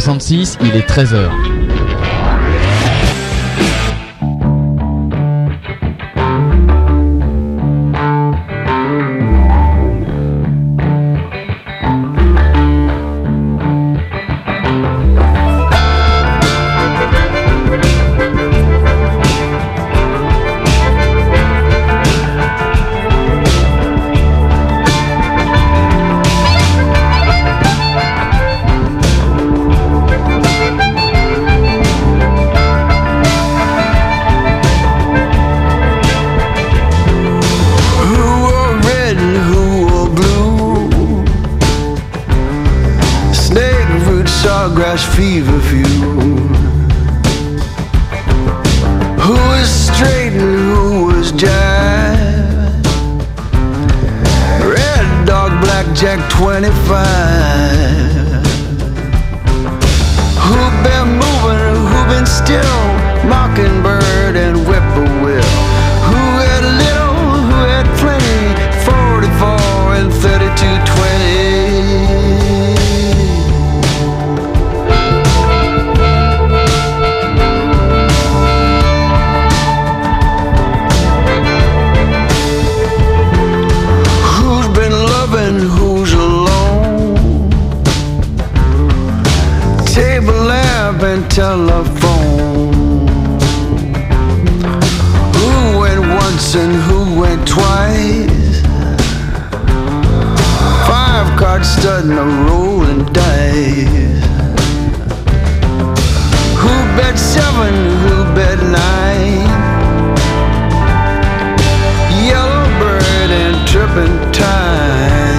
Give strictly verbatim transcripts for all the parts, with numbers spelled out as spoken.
soixante-six, il est treize heures. Fever few. Who was straight and who was jive? Red dog, blackjack, twenty-five. Who been moving, who been still? Mockingbird and whippoorwill. Who had little, who had plenty? Forty-four and thirty-two twenty. Telephone. Who went once and who went twice? Five card stud and a rolling dice. Who bet seven? Who bet nine? Yellow bird and turpentine.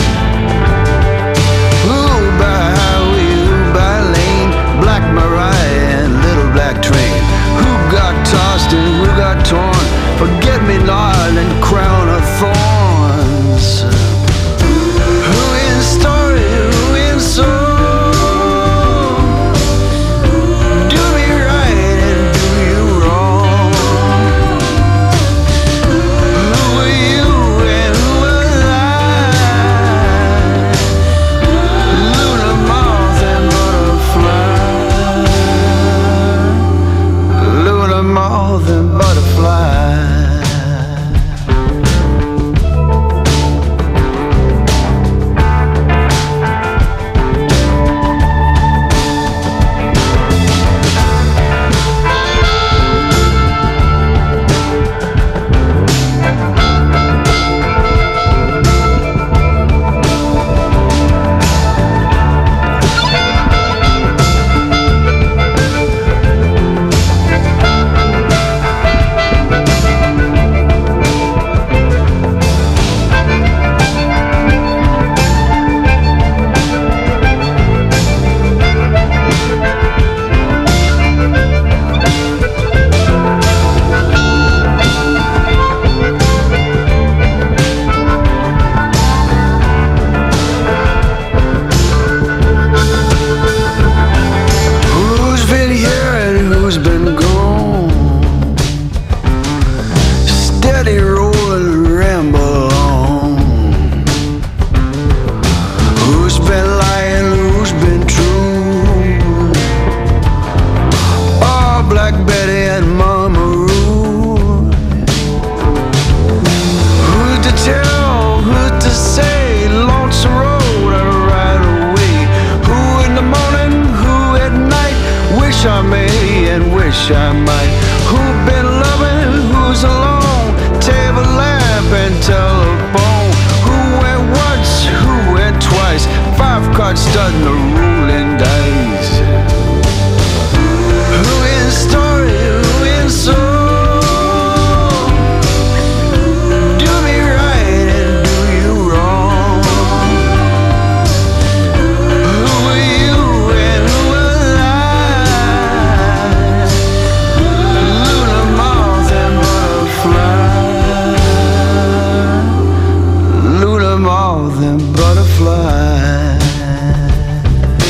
Who by highway? Who by lane? Black Mariah and Little Black Train. Who got tossed and who got torn? Forget-me-not and crown of thorns. Who in story, who in soul? Do me right and do you wrong. Who are you and who was I? Luna, moth and butterfly. Luna, moth and butterfly. More than butterfly.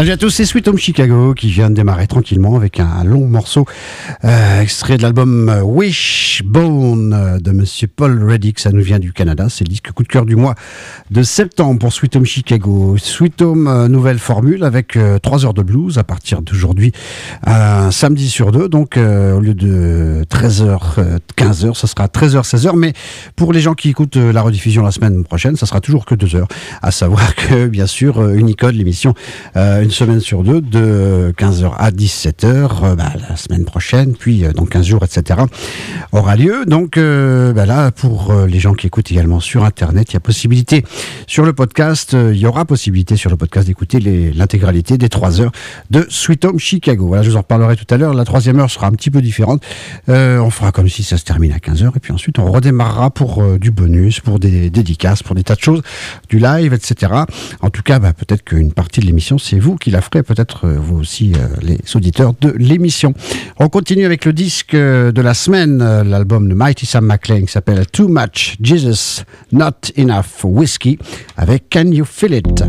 Salut à tous, c'est Sweet Home Chicago qui vient de démarrer tranquillement avec un long morceau euh, extrait de l'album Wishbone de Monsieur Paul Reddick. Ça nous vient du Canada, c'est le disque coup de cœur du mois de septembre pour Sweet Home Chicago. Sweet Home, euh, nouvelle formule avec euh, trois heures de blues à partir d'aujourd'hui, un samedi sur deux. Donc euh, au lieu de treize heures, quinze heures, ça sera treize heures, seize heures. Mais pour les gens qui écoutent euh, la rediffusion la semaine prochaine, ça sera toujours que deux heures. À savoir que bien sûr, euh, Unicode, l'émission euh, une semaine sur deux, de quinze heures à dix-sept heures, euh, bah, la semaine prochaine, puis euh, dans quinze jours, et cetera, aura lieu. Donc euh, bah, là, pour euh, les gens qui écoutent également sur Internet, il y a possibilité sur le podcast, euh, il y aura possibilité sur le podcast d'écouter les, l'intégralité des trois heures de Sweet Home Chicago. Voilà, je vous en reparlerai tout à l'heure. La troisième heure sera un petit peu différente. Euh, on fera comme si ça se termine à quinze heures, et puis ensuite on redémarrera pour euh, du bonus, pour des dédicaces, pour des tas de choses, du live, et cetera. En tout cas, bah, peut-être qu'une partie de l'émission, c'est vous qui la ferez, peut-être euh, vous aussi, euh, les auditeurs de l'émission. On continue avec le disque euh, de la semaine, euh, l'album de Mighty Sam McClain qui s'appelle Too Much Jesus, Not Enough Whiskey, avec Can You Feel It?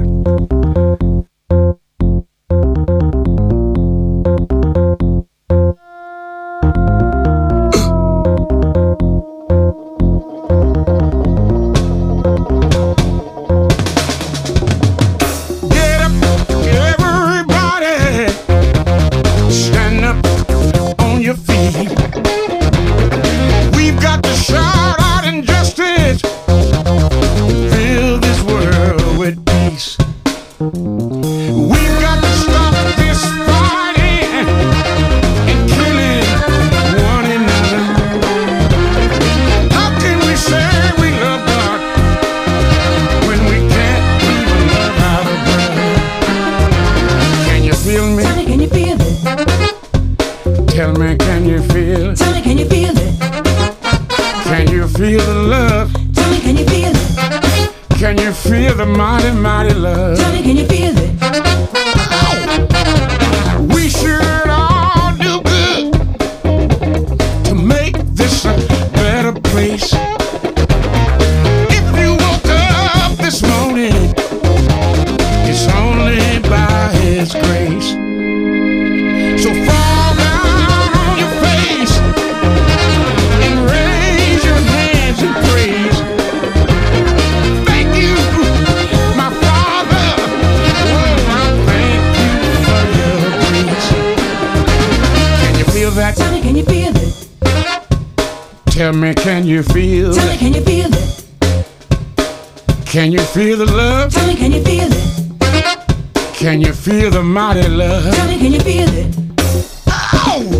Can you feel Tell me, can you feel it? Can you feel the love? Tell me, can you feel it? Can you feel the mighty love? Tell me, can you feel it? Oh!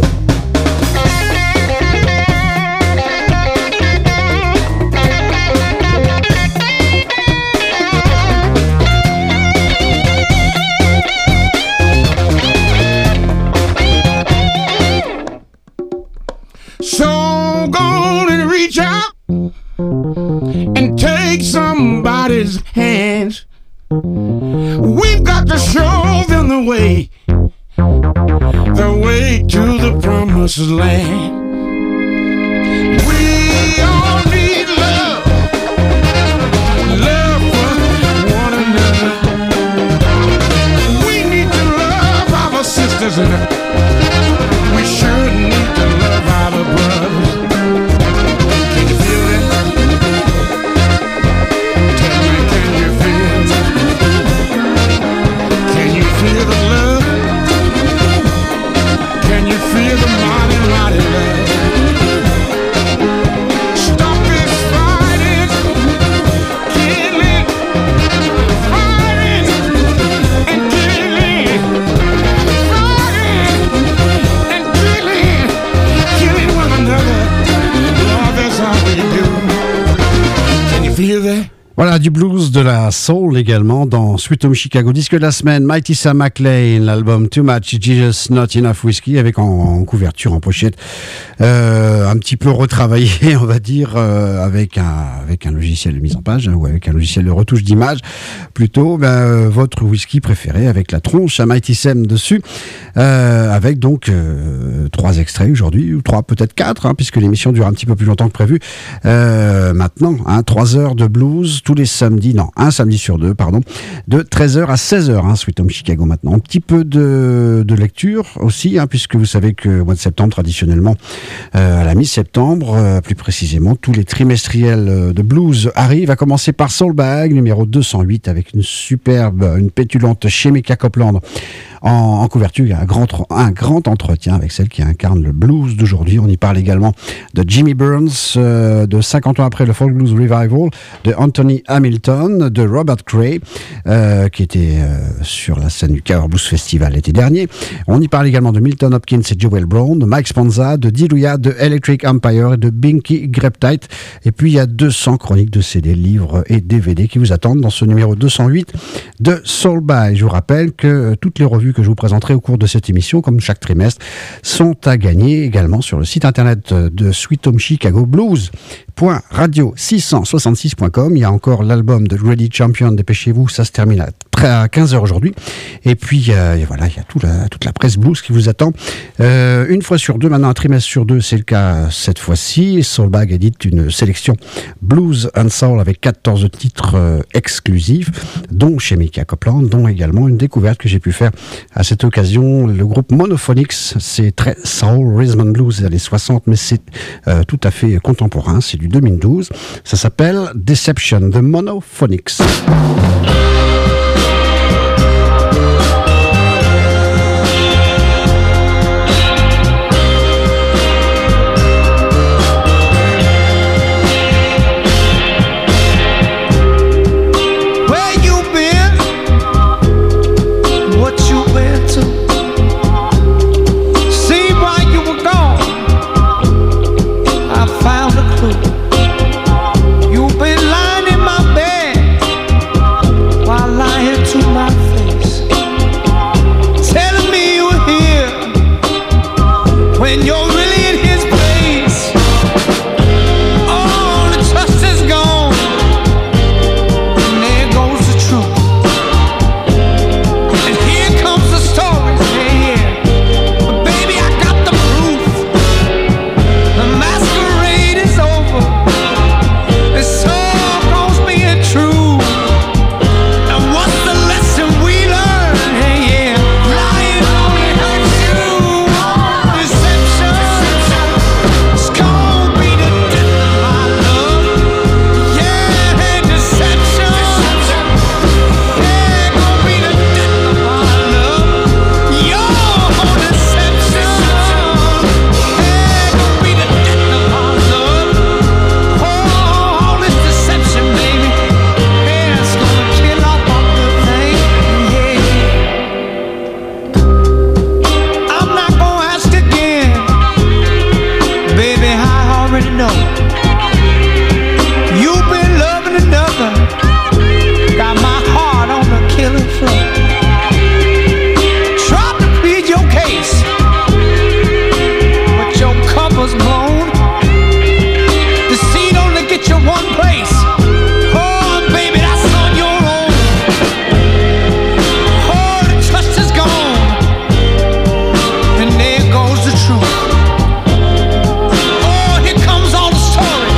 So go and reach out and take somebody's hands. We've got to show them the way, the way to the promised land. We all need love, love for one another. We need to love our sisters and we sure need to love our brothers. Can you feel it? Tell me, can you feel it? Can you feel the love? Can you feel the mighty, mighty love? Stop this fighting, killing, fighting and killing, fighting and killing, killing one another. Lord, that's how we do. Can you feel that? Voilà, du blues, de la soul également dans Sweet Home Chicago. Disque de la semaine, Mighty Sam McClain, l'album Too Much Jesus, Not Enough Whiskey, avec en, en couverture, en pochette, euh, un petit peu retravaillé, on va dire, euh, avec un avec un logiciel de mise en page, hein, ou avec un logiciel de retouche d'image, plutôt, ben, euh, votre whisky préféré, avec la tronche à Mighty Sam dessus, euh, avec donc euh, trois extraits aujourd'hui, ou trois, peut-être quatre, hein, puisque l'émission dure un petit peu plus longtemps que prévu. Euh, maintenant, hein, trois heures de blues, tous les samedis, non, un samedi sur deux, pardon, de treize heures à seize heures, hein, Sweet Home Chicago maintenant. Un petit peu de, de lecture aussi, hein, puisque vous savez que au mois de septembre, traditionnellement, euh, à la mi-septembre, euh, plus précisément, tous les trimestriels de blues arrivent, à commencer par Soulbag, numéro deux cent huit, avec une superbe, une pétulante Shemekia Copeland en, en couverture. Il y a un grand, un grand entretien avec celle qui incarne le blues d'aujourd'hui. On y parle également de Jimmy Burns, euh, de cinquante ans après le Folk Blues Revival, de Anthony Hamilton, de Robert Cray, euh, qui était euh, sur la scène du Cover Blues Festival l'été dernier. On y parle également de Milton Hopkins et Joel Brown, de Mike Sponza, de Diluya, de Electric Empire et de Binky Greptite. Et puis il y a deux cents chroniques de C D, livres et D V D qui vous attendent dans ce numéro deux cent huit de Soulbag. Je vous rappelle que toutes les revues que je vous présenterai au cours de cette émission, comme chaque trimestre, sont à gagner également sur le site internet de Sweet Home Chicago, blues point radio six cent soixante-six point com. Il y a encore l'album de Ready Champion, dépêchez-vous, ça se termine à quinze heures aujourd'hui. Et puis euh, et voilà, il y a tout la, toute la presse blues qui vous attend. Euh, une fois sur deux, maintenant un trimestre sur deux, c'est le cas cette fois-ci. Soulbag édite une sélection Blues and Soul avec quatorze titres euh, exclusifs, dont Shemekia Copeland, dont également une découverte que j'ai pu faire à cette occasion, le groupe Monophonics. C'est très soul, rhythm and blues des années soixante, mais c'est euh, tout à fait contemporain, c'est du deux mille douze. Ça s'appelle Deception, The Monophonics. Story.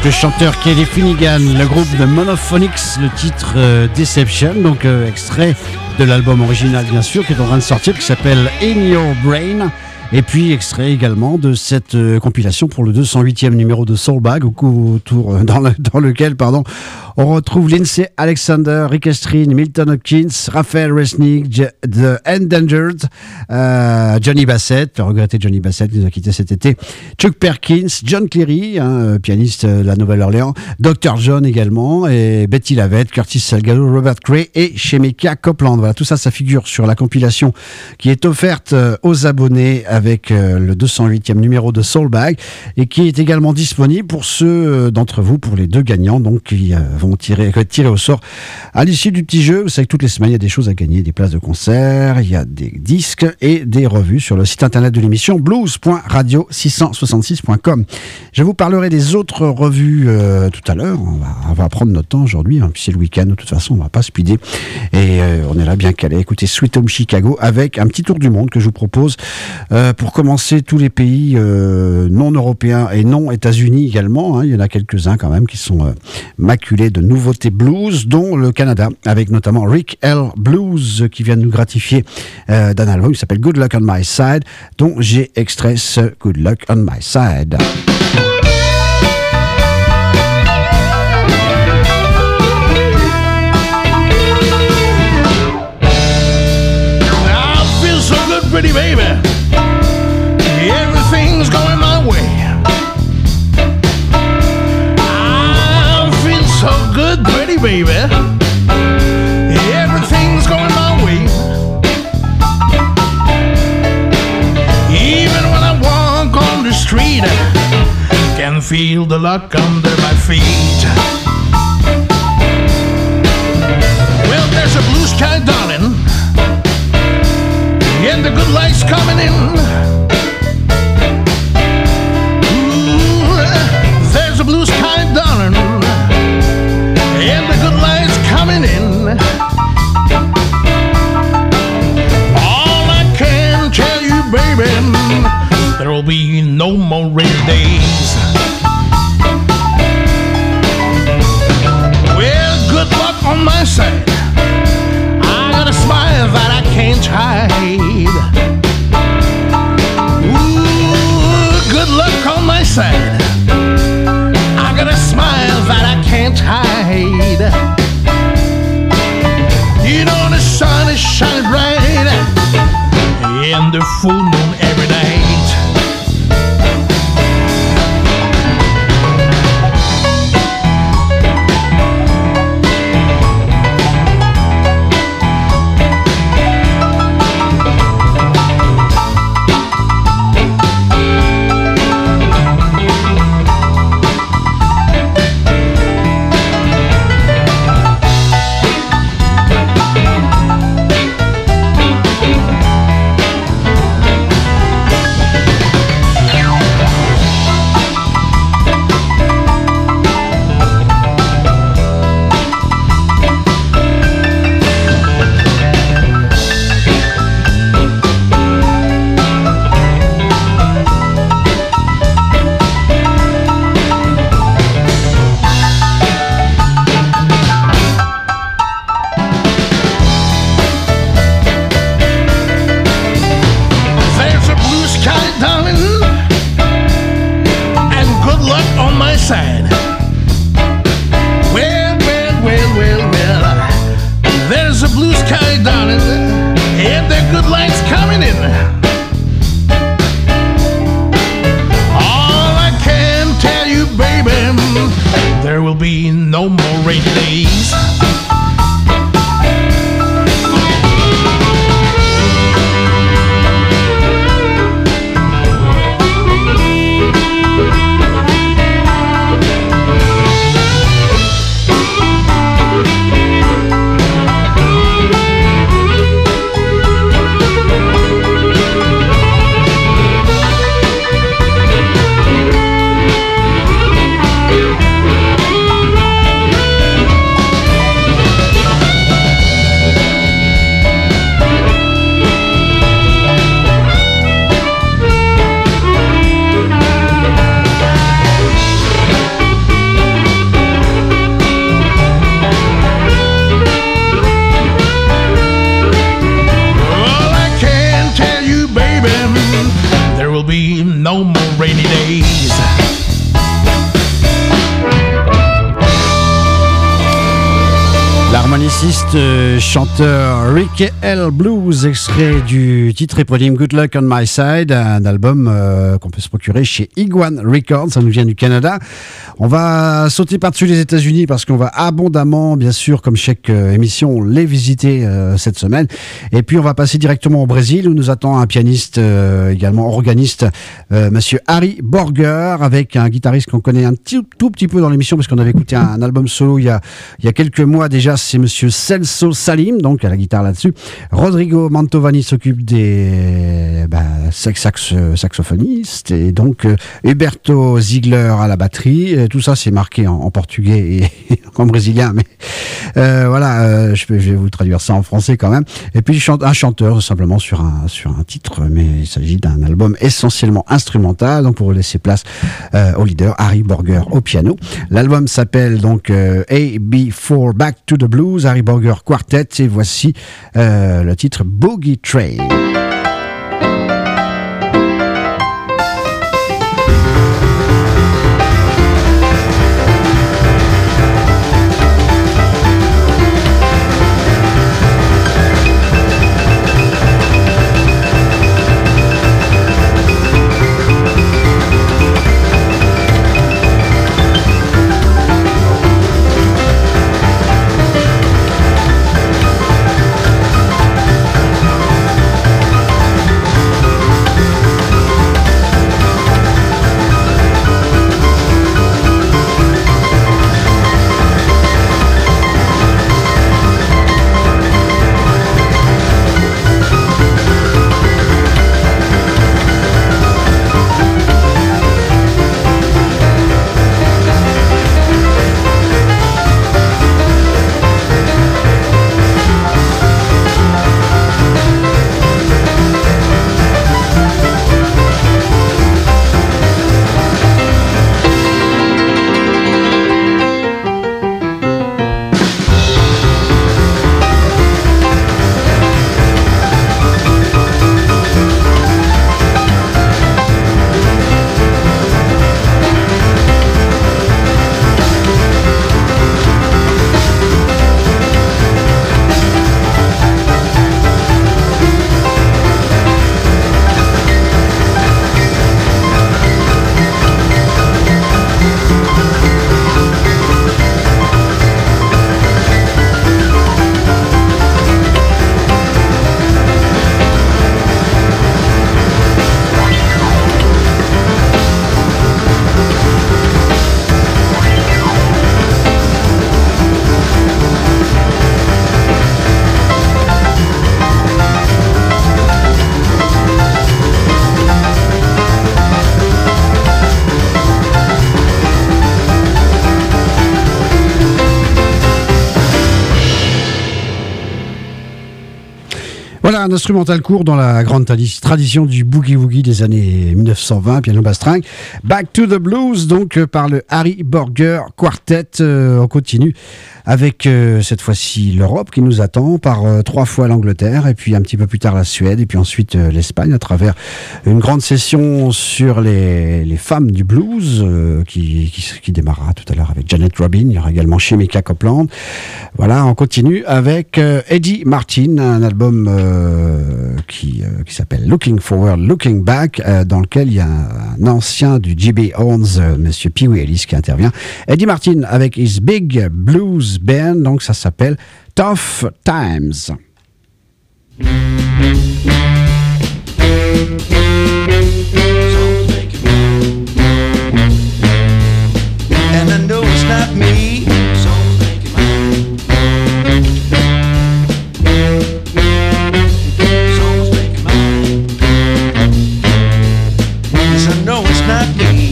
le chanteur Kelly Finnegan, le groupe de Monophonics, le titre euh, Deception, donc euh, extrait de l'album original bien sûr, qui est en train de sortir, qui s'appelle In Your Brain. Et puis extrait également de cette euh, compilation pour le deux cent huitième numéro de Soulbag, autour, euh, dans, le, dans lequel pardon, on retrouve Lindsay Alexander, Rick Estrin, Milton Hopkins, Raphael Resnick, J- The Endangered, euh, Johnny Bassett, le regretté Johnny Bassett qui nous a quitté cet été, Chuck Perkins, John Cleary, hein, pianiste de la Nouvelle-Orléans, docteur John également, et Betty Lavette, Curtis Salgado, Robert Cray et Shemekia Copeland. Voilà, tout ça, ça figure sur la compilation qui est offerte euh, aux abonnés avec euh, le deux cent huitième numéro de Soulbag et qui est également disponible pour ceux euh, d'entre vous, pour les deux gagnants, donc qui euh, vont tirer, tirer au sort à l'issue du petit jeu. Vous savez que toutes les semaines, il y a des choses à gagner, des places de concert, il y a des disques et des revues sur le site internet de l'émission blues point radio six cent soixante-six point com. Je vous parlerai des autres revues euh, tout à l'heure. On va, on va prendre notre temps aujourd'hui, hein, puis c'est le week-end, de toute façon, on va pas speeder. Et euh, on est là bien calé. Écoutez Sweet Home Chicago avec un petit tour du monde que je vous propose euh, pour commencer tous les pays euh, non européens et non États-Unis également. Hein. Il y en a quelques-uns quand même qui sont euh, maculés de nouveautés blues, dont le Canada, avec notamment Rick L. Blues qui vient de nous gratifier euh, d'un album qui s'appelle Good Luck on My Side, dont j'ai extrait ce Good Luck on My Side. I feel so good, pretty baby. Everything's going my way. I feel so good, pretty baby. Everything's going my way. Even when I walk on the street, I can feel the luck under my feet. Well, there's a blue sky, darling, and the good light's coming in. There's a blue sky, darling, and the good light's coming in. All I can tell you, baby, there will be no more rainy days. Well, good luck on my side. I got a smile that I can't hide. Ooh, good luck on my side. I got a smile that I can't hide. You know the sun is shining bright and the full moon every night. euh, chanteur Ricky L. Blues, extrait du titre éponyme Good Luck on My Side, un album euh, qu'on peut se procurer chez Iguan Records, ça nous vient du Canada. On va sauter par-dessus les États-Unis parce qu'on va abondamment, bien sûr, comme chaque euh, émission, les visiter euh, cette semaine. Et puis on va passer directement au Brésil où nous attend un pianiste, euh, également organiste, euh, monsieur Harry Borger, avec un guitariste qu'on connaît un petit, tout petit peu dans l'émission parce qu'on avait écouté un, un album solo il y a, il y a quelques mois déjà. C'est monsieur Celso Salim, donc à la guitare là-dessus. Rodrigo Mantovani s'occupe des bah, sax, sax, saxophonistes et donc euh, Huberto Ziegler à la batterie. Et tout ça c'est marqué en, en portugais et en brésilien, mais euh, voilà, euh, je, je vais vous traduire ça en français quand même. Et puis un chanteur simplement sur un, sur un titre, mais il s'agit d'un album essentiellement instrumental, donc pour laisser place euh, au leader Harry Borger au piano. L'album s'appelle donc euh, A B four Back to the Blues, Harry Borger Quartet, et voici euh, le titre Boogie Train. Voilà un instrumental court dans la grande tradition du boogie-woogie des années dix-neuf cent vingt, piano basse string. Back to the Blues, donc par le Harry Borger Quartet. Euh, on continue avec euh, cette fois-ci l'Europe qui nous attend par euh, trois fois l'Angleterre et puis un petit peu plus tard la Suède et puis ensuite euh, l'Espagne à travers une grande session sur les, les femmes du blues euh, qui, qui, qui démarrera tout à l'heure avec Janet Robin. Il y aura également Shemika Copeland. Voilà, on continue avec euh, Eddie Martin, un album euh, qui, euh, qui s'appelle Looking Forward, Looking Back, euh, dans lequel il y a un, un ancien du G B Horns, euh, Monsieur Pee Wee Ellis, qui intervient. Eddie Martin avec His Big Blues Band, donc ça s'appelle Tough Times. And I know it's not me, so make it mine. So make it mine. Yes, I know it's not me.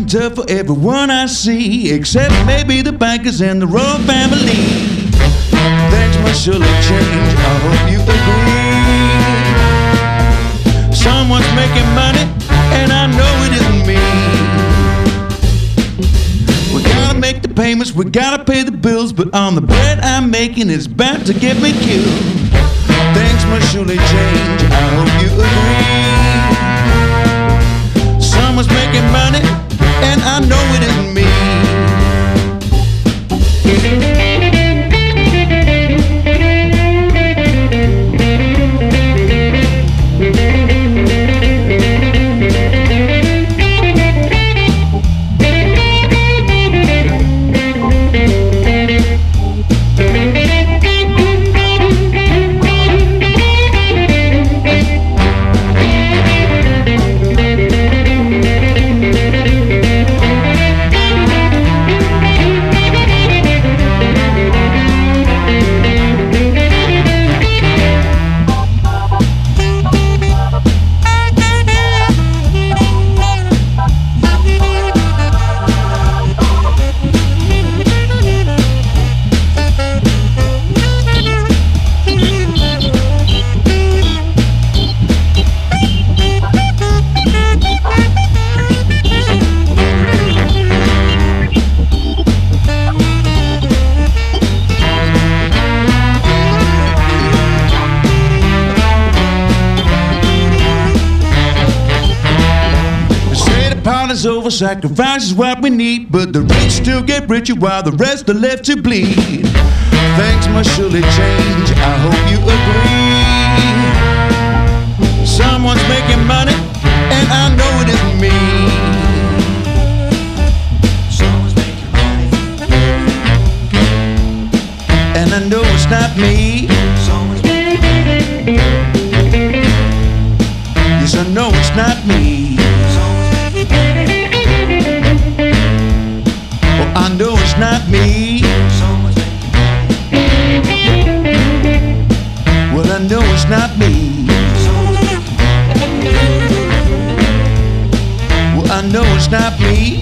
getting tough for everyone I see, except maybe the bankers and the royal family. Things must surely change, I hope you agree. Someone's making money, and I know it isn't me. We gotta make the payments, we gotta pay the bills, but on the bread I'm making, it's bound to get me killed. Things must surely change, I hope you agree. Someone's making money, and I know it isn't me. Over, sacrifice is what we need, but the rich still get richer while the rest are left to bleed. Things must surely change, I hope you agree. Someone's making money, and I know it isn't me. Someone's making money, and I know it's not me. Someone's making money. Yes, I know it's not me. I know it's not me. Well, I know it's not me. Well, I know it's not me.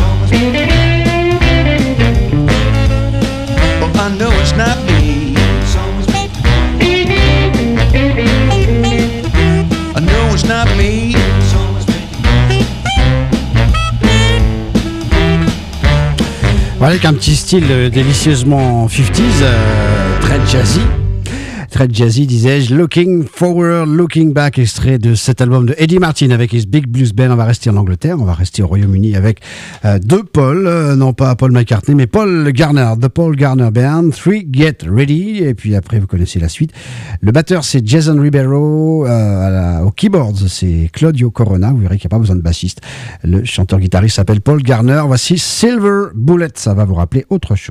Well, I know it's not me. I know it's not me. Voilà, avec un petit style euh, délicieusement cinquantaise, euh, très jazzy. Très jazzy, disais-je. Looking Forward, Looking Back, extrait de cet album de Eddie Martin avec his Big Blues Band. On va rester en Angleterre, on va rester au Royaume-Uni avec euh, deux Paul, euh, non pas Paul McCartney, mais Paul Garner, The Paul Garner Band, Three Get Ready, et puis après vous connaissez la suite. Le batteur c'est Jason Ribeiro, euh, à la, aux keyboards c'est Claudio Corona, vous verrez qu'il n'y a pas besoin de bassiste. Le chanteur-guitariste s'appelle Paul Garner. Voici Silver Bullet, ça va vous rappeler autre chose.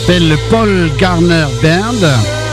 s'appelle le Paul Garner Band.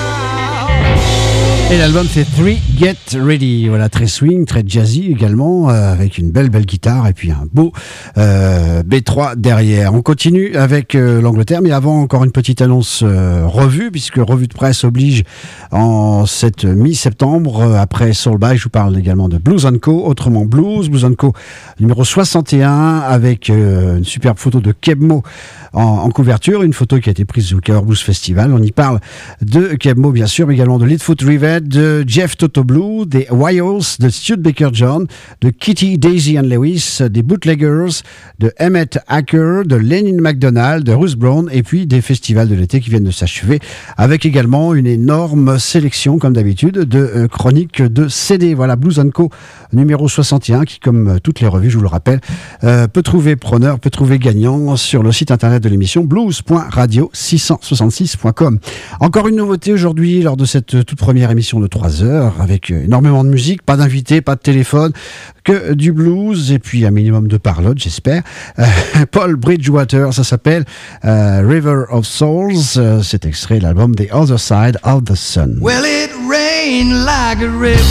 Et l'album c'est Three Get Ready. Voilà, très swing, très jazzy également, euh, avec une belle belle guitare et puis un beau euh, B trois derrière. On continue avec euh, l'Angleterre, mais avant encore une petite annonce euh, revue, puisque revue de presse oblige en cette mi-septembre, euh, après Soul By, je vous parle également de Blues and Co, autrement Blues, Blues and Co numéro soixante et un, avec euh, une superbe photo de Keb Mo en, en couverture, une photo qui a été prise au Cover Blues Festival. On y parle de Keb Mo bien sûr, mais également de Leadfoot Rivet, de Jeff Toto Blue, des Wires, de Stuart Baker John, de Kitty, Daisy and Lewis, des Bootleggers, de Emmett Hacker, de Lennon McDonald, de Ruth Brown, et puis des festivals de l'été qui viennent de s'achever, avec également une énorme sélection, comme d'habitude, de euh, chroniques de C D. Voilà, Blues and Co numéro soixante et un, qui, comme toutes les revues, je vous le rappelle, euh, peut trouver preneur, peut trouver gagnant sur le site internet de l'émission blues point radio six cent soixante-six point com. Encore une nouveauté aujourd'hui lors de cette toute première émission de trois heures, avec énormément de musique, pas d'invités, pas de téléphone, que du blues et puis un minimum de parlotte, j'espère. Euh, Paul Bridgewater, ça s'appelle euh, River of Souls. Euh, c'est extrait de l'album The Other Side of the Sun. Well, it rained like a river,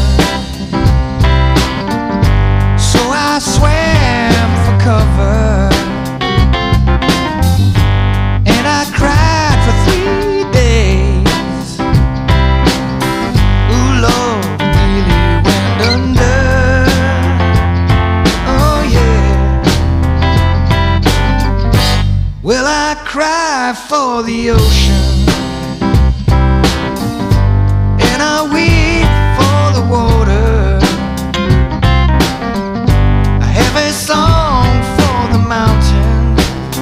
so I swam for cover, and I cried for three days. Ooh, Lord, nearly went under. Oh, yeah. Well, I cry for the ocean, and I weep for the water. I have a song for the mountain,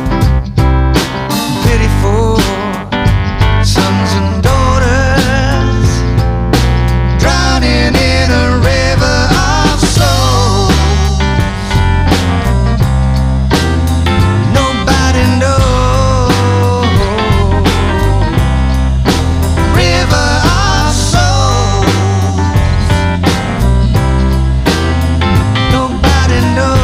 pity for sons and daughters, drowning in a river of souls. Nobody knows. River of souls. Nobody knows.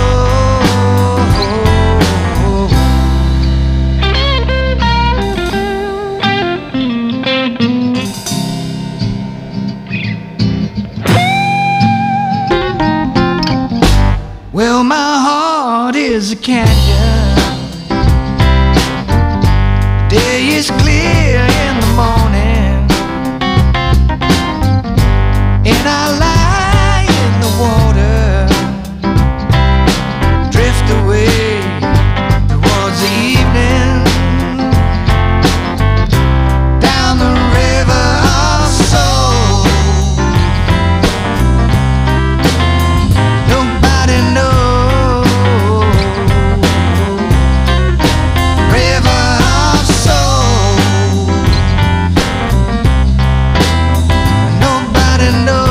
Well, my heart is a canyon. Day is clear in the morning, and I lie in the water, drift away towards the evening, down the river of souls. Nobody knows. River of souls. Nobody knows.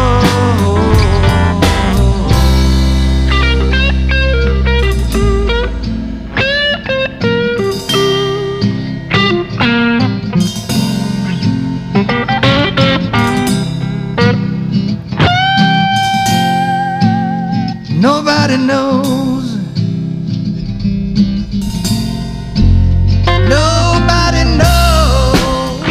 Nobody knows. Nobody knows.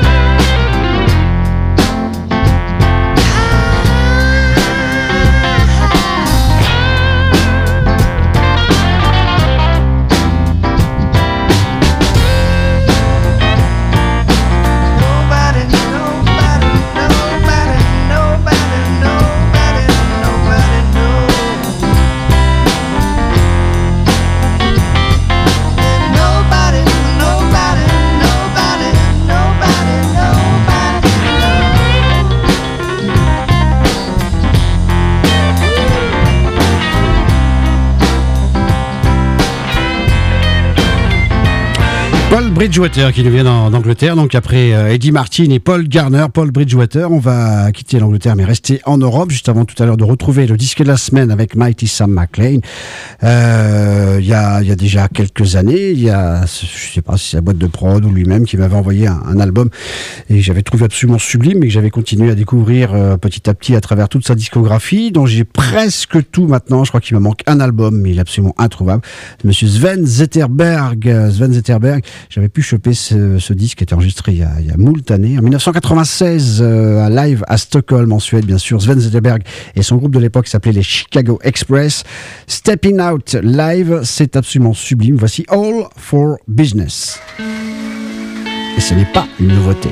Nobody, nobody, nobody, nobody, nobody, nobody knows. Nobody, nobody, nobody, nobody, nobody Paul Bridgewater qui nous vient d'An- d'Angleterre, donc après euh, Eddie Martin et Paul Garner. Paul Bridgewater, on va quitter l'Angleterre mais rester en Europe, juste avant tout à l'heure de retrouver le disque de la semaine avec Mighty Sam McLean. Euh, Il y, a, il y a déjà quelques années, il y a, je sais pas si c'est la boîte de prod ou lui-même qui m'avait envoyé un, un album et que j'avais trouvé absolument sublime et que j'avais continué à découvrir euh, petit à petit à travers toute sa discographie, dont j'ai presque tout maintenant. Je crois qu'il me manque un album, mais il est absolument introuvable. Monsieur Sven Zetterberg. Sven Zetterberg, j'avais j'avais pu choper ce, ce disque qui était enregistré il y a, il y a moult années. En dix-neuf cent quatre-vingt-seize, euh, un live à Stockholm, en Suède, bien sûr. Sven Zetterberg et son groupe de l'époque s'appelait les Chicago Express. Stepping Out live, c'est absolument sublime. Voici All for Business. Et ce n'est pas une nouveauté.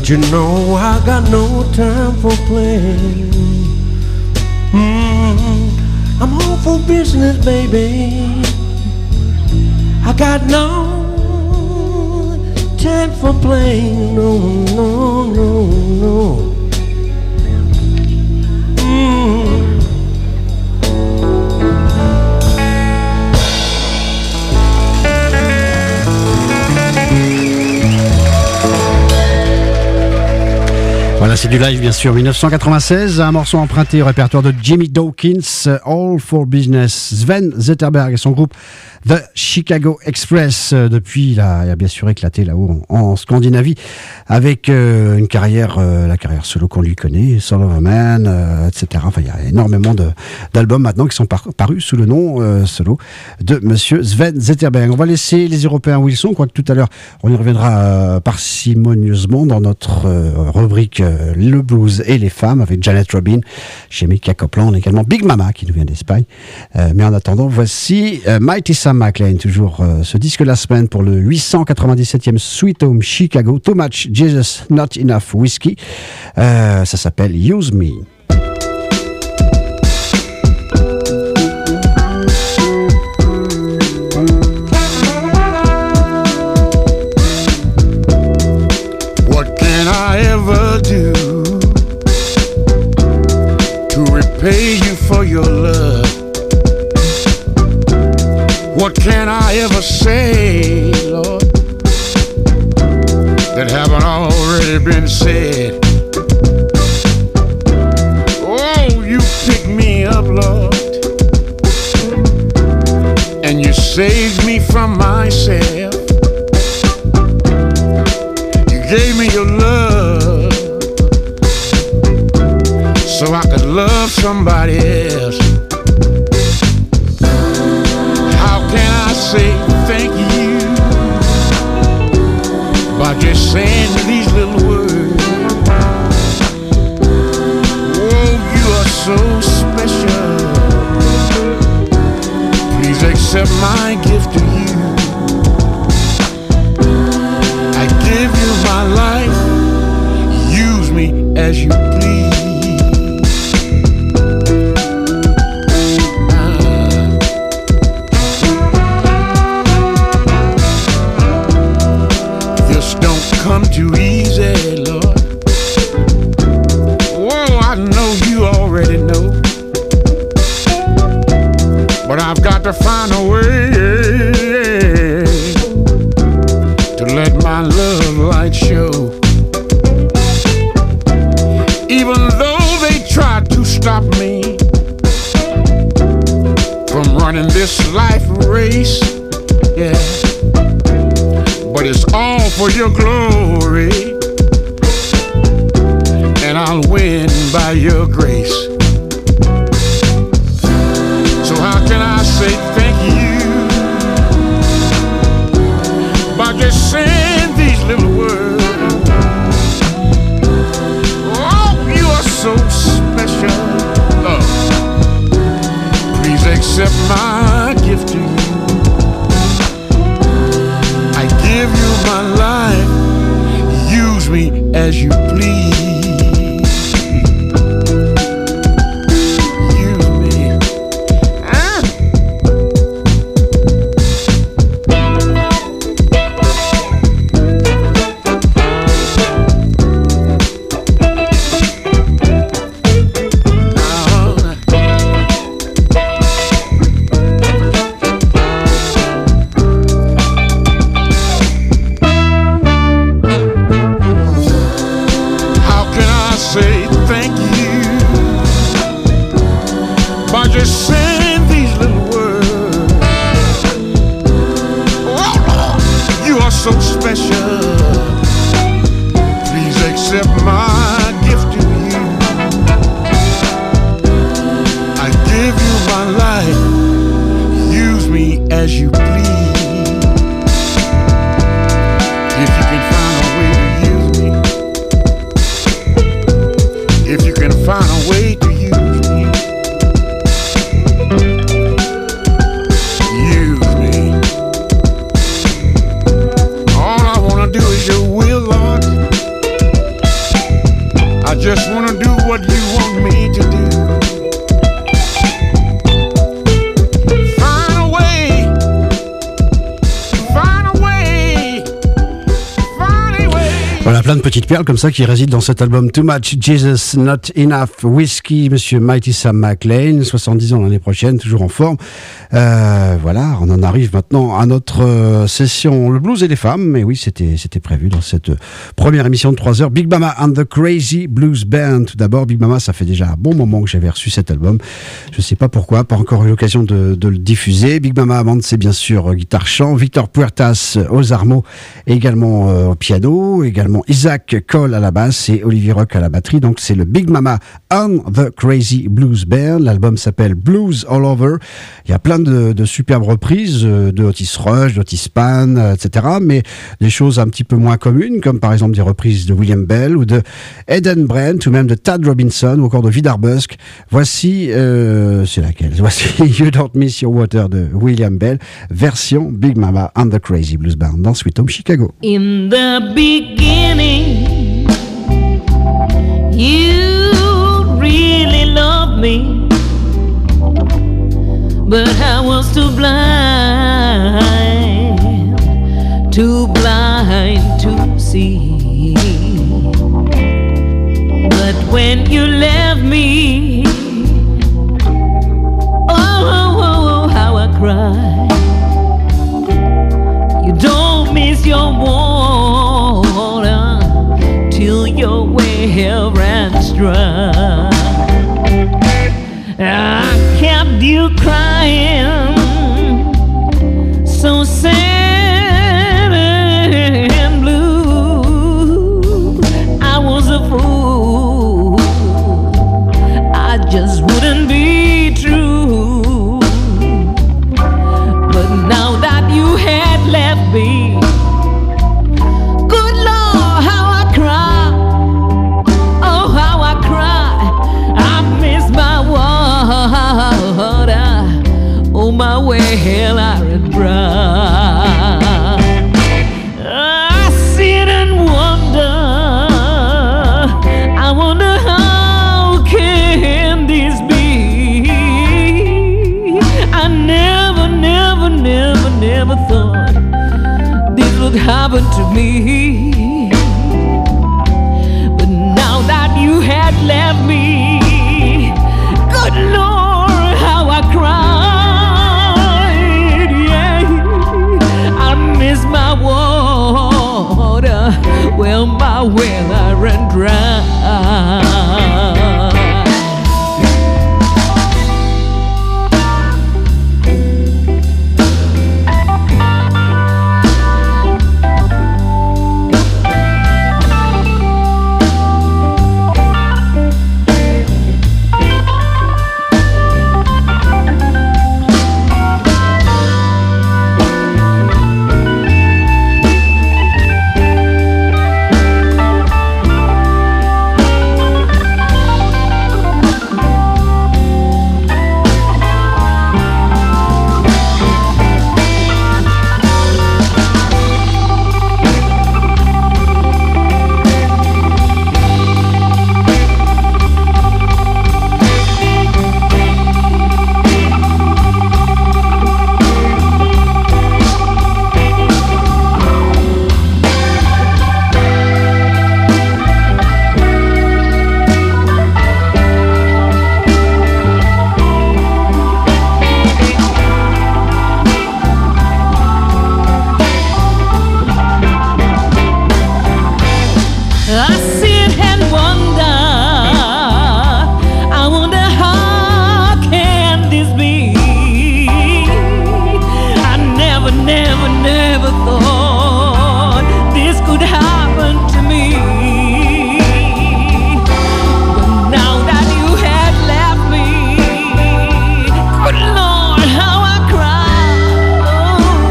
But you know I got no time for playing. Mm, I'm home for business, baby. I got no time for playing. No, no, no, no. Mm. Voilà, c'est du live bien sûr. dix-neuf cent quatre-vingt-seize, un morceau emprunté au répertoire de Jimmy Dawkins, All for Business. Sven Zetterberg et son groupe The Chicago Express. Depuis, il a, il a bien sûr éclaté là-haut en, en Scandinavie avec euh, une carrière, euh, la carrière solo qu'on lui connaît, Soul of a Man, euh, et cetera. Enfin, il y a énormément de, d'albums maintenant qui sont par, parus sous le nom euh, solo de Monsieur Sven Zetterberg. On va laisser les Européens où ils sont, quoique tout à l'heure, on y reviendra euh, parcimonieusement dans notre euh, rubrique euh, le blues et les femmes avec Janet Robin, chez Mika Copland, également Big Mama qui nous vient d'Espagne. Euh, mais en attendant, voici euh, Mighty Sam McLean, toujours euh, ce disque la semaine pour le huit cent quatre-vingt-dix-septième Sweet Home Chicago. Too Much Jesus, Not Enough Whiskey. Euh, ça s'appelle Use Me. Do to repay you for your love? What can I ever say, Lord, that haven't already been said? Oh, you picked me up, Lord, and you saved me from myself. You gave me your love so I could love somebody else. How can I say thank you by just saying these little words? Oh, you are so special. Please accept my gift to you. I give you my life. Use me as you please. Come too easy, Lord. Whoa, I know you already know, but I've got to find a way to let my love light show. Even though they tried to stop me from running this life race, yeah, but it's all for your glory, and I'll win by your grace. So how can I say thank you by just saying these little words? Oh, you are so special. Oh, please accept my gift to you. Give you my life, use me as you please. Use me. Ah. How just wanna do what you want me to do. Find a way, find a way, find a way. Voilà, plein de petites perles comme ça qui résident dans cet album Too Much Jesus Not Enough Whiskey, Monsieur Mighty Sam McLean, soixante-dix ans l'année prochaine, toujours en forme. Euh, voilà, on en arrive maintenant à notre euh, session Le Blues et les femmes. Et oui, c'était c'était prévu dans cette euh, première émission de trois heures. Big Mama and the Crazy Blues Band. Tout d'abord, Big Mama, ça fait déjà un bon moment que j'avais reçu cet album. Je sais pas pourquoi, pas encore eu l'occasion de, de le diffuser. Big Mama Band, c'est bien sûr euh, guitare-chant. Victor Puertas euh, aux armeaux, également euh, au piano. Également Isaac Cole à la basse et Olivier Rock à la batterie. Donc c'est le Big Mama and the Crazy Blues Band. L'album s'appelle Blues All Over. Il y a plein de, de superbes reprises de Otis Rush, d'Otis Spann, et cetera. Mais des choses un petit peu moins communes, comme par exemple des reprises de William Bell ou de Eden Brent ou même de Tad Robinson ou encore de Vidar Busk. Voici, euh, c'est laquelle? Voici You Don't Miss Your Water de William Bell, version Big Mama and the Crazy Blues Band dans Sweet Home Chicago. In the beginning, you really loved me. But I was too blind, too blind to see. But when you left me, oh, oh, oh, oh how I cried. You don't miss your water till your well ran dry. I kept you crying, so sad and blue. I was a fool, I just wouldn't be true. But now that you had left me, good Lord, how I cry, oh how I cry. I miss my water, oh my well I ran dry. I sit and wonder, I wonder how can this be. I never, never, never, never thought this would happen to me. But now that you had left me, good Lord, how I cried, yeah. I miss my water, well, my well I ran dry.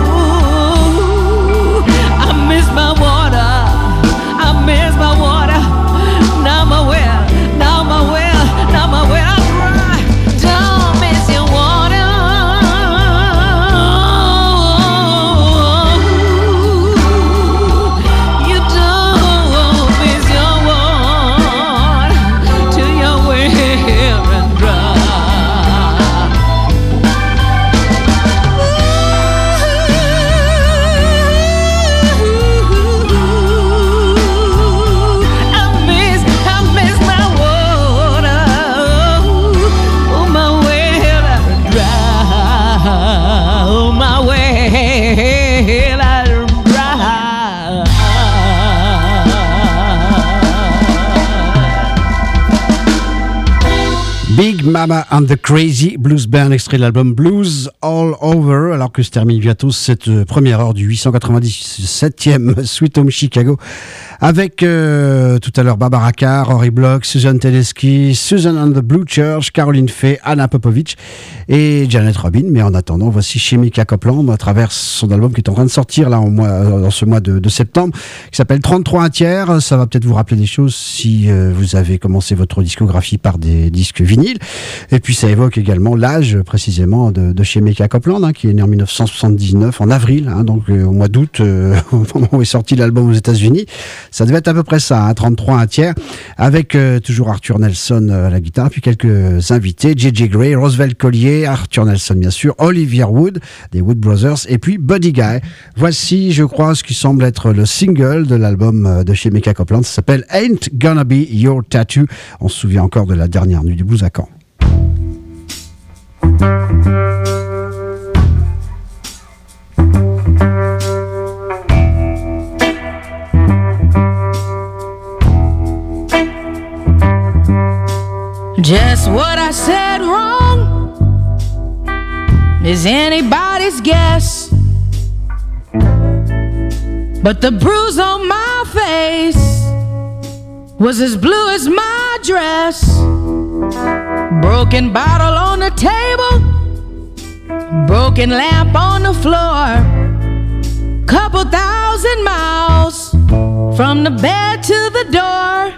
Water Big Mama and the Crazy Blues Band, extrait de l'album Blues All Over, alors que se termine bientôt cette première heure du huit cent quatre-vingt-dix-septième Sweet Home Chicago, avec euh, tout à l'heure Barbara Carr, Rory Block, Susan Tedeschi, Susan and the Blue Church, Caroline Fay, Anna Popovich et Janet Robin. Mais en attendant, voici Chemica Copeland à travers son album qui est en train de sortir là en mois, dans ce mois de, de septembre, qui s'appelle trente-trois un tiers. Ça va peut-être vous rappeler des choses si euh, vous avez commencé votre discographie par des disques vinyles. Et puis ça évoque également l'âge précisément de, de Chemica Copeland, hein, qui est né en dix-neuf cent soixante-dix-neuf, en avril, hein, donc euh, au mois d'août, euh, au moment où est sorti l'album aux États-Unis. Ça devait être à peu près ça, hein, trente-trois un tiers, avec euh, toujours Arthur Nelson euh, à la guitare, puis quelques invités, J J Gray, Roosevelt Collier, Arthur Nelson bien sûr, Olivia Wood, des Wood Brothers, et puis Buddy Guy. Voici, je crois, ce qui semble être le single de l'album de Chemica Copeland. Ça s'appelle Ain't Gonna Be Your Tattoo. On se souvient encore de la dernière nuit du blues à Caen. Just what I said wrong is anybody's guess, but the bruise on my face was as blue as my dress. Broken bottle on the table, broken lamp on the floor, couple thousand miles from the bed to the door.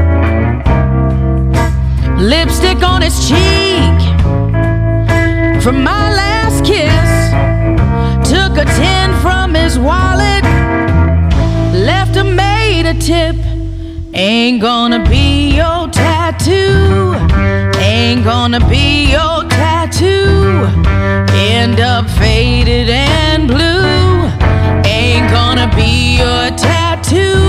Lipstick on his cheek from my last kiss. Took a ten from his wallet, left a maid a tip. Ain't gonna be your tattoo, ain't gonna be your tattoo. End up faded and blue, ain't gonna be your tattoo.